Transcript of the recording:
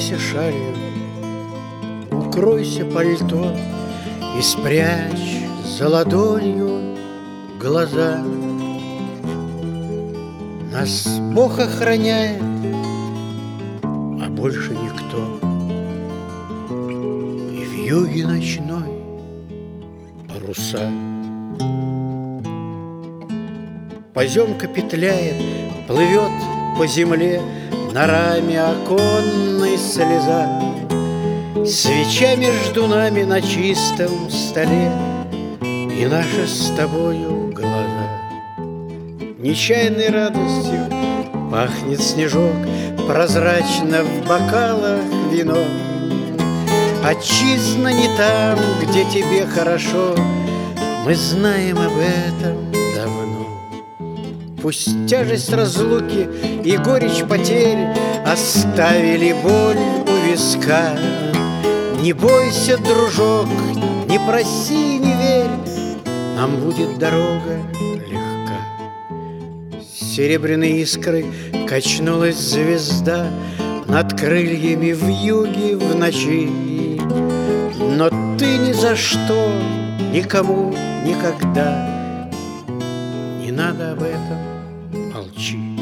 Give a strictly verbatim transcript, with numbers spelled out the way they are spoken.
Укройся шалью, укройся пальто и спрячь за ладонью глаза. Нас Бог охраняет, а больше никто. И вьюги ночной паруса. Поземка петляет, плывет по земле, на раме оконной слеза. Свеча между нами на чистом столе и наши с тобою глаза. Нечаянной радостью пахнет снежок, прозрачно в бокалах вино. Отчизна не там, где тебе хорошо, мы знаем об этом давно. Пусть тяжесть разлуки и горечь потерь оставили боль у виска. Не бойся, дружок, не проси, не верь, нам будет дорога легка. Серебряной искрой качнулась звезда над крыльями вьюги в ночи. Но ты ни за что, никому, никогда не надо об этом, молчи.